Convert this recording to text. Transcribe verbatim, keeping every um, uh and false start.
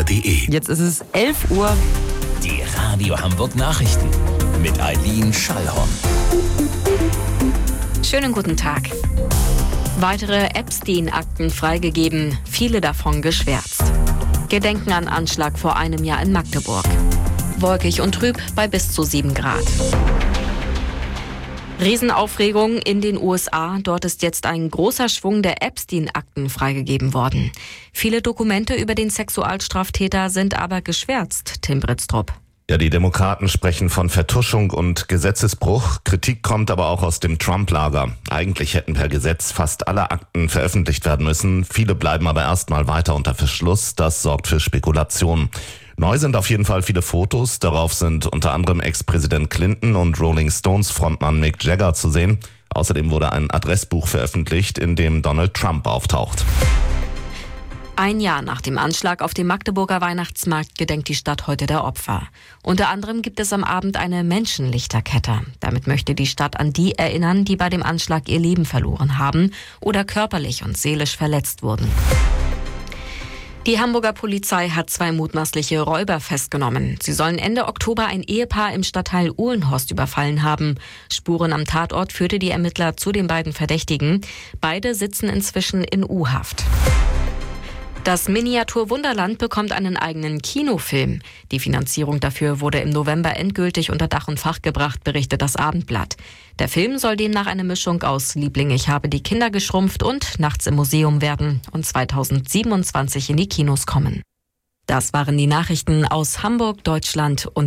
punkt de. Jetzt ist es elf Uhr. Die Radio Hamburg Nachrichten mit Eileen Schallhorn. Schönen guten Tag. Weitere Epstein-Akten freigegeben, viele davon geschwärzt. Gedenken an Anschlag vor einem Jahr in Magdeburg. Wolkig und trüb bei bis zu sieben Grad. Riesenaufregung in den U S A. Dort ist jetzt ein großer Schwung der Epstein-Akten freigegeben worden. Viele Dokumente über den Sexualstraftäter sind aber geschwärzt, Tim Britztrup. Ja, die Demokraten sprechen von Vertuschung und Gesetzesbruch. Kritik kommt aber auch aus dem Trump-Lager. Eigentlich hätten per Gesetz fast alle Akten veröffentlicht werden müssen. Viele bleiben aber erstmal weiter unter Verschluss. Das sorgt für Spekulation. Neu sind auf jeden Fall viele Fotos. Darauf sind unter anderem Ex-Präsident Clinton und Rolling Stones Frontmann Mick Jagger zu sehen. Außerdem wurde ein Adressbuch veröffentlicht, in dem Donald Trump auftaucht. Ein Jahr nach dem Anschlag auf dem Magdeburger Weihnachtsmarkt gedenkt die Stadt heute der Opfer. Unter anderem gibt es am Abend eine Menschenlichterkette. Damit möchte die Stadt an die erinnern, die bei dem Anschlag ihr Leben verloren haben oder körperlich und seelisch verletzt wurden. Die Hamburger Polizei hat zwei mutmaßliche Räuber festgenommen. Sie sollen Ende Oktober ein Ehepaar im Stadtteil Uhlenhorst überfallen haben. Spuren am Tatort führte die Ermittler zu den beiden Verdächtigen. Beide sitzen inzwischen in U-Haft. Das Miniatur Wunderland bekommt einen eigenen Kinofilm. Die Finanzierung dafür wurde im November endgültig unter Dach und Fach gebracht, berichtet das Abendblatt. Der Film soll demnach eine Mischung aus Liebling, ich habe die Kinder geschrumpft und Nachts im Museum werden und zweitausendsiebenundzwanzig in die Kinos kommen. Das waren die Nachrichten aus Hamburg, Deutschland und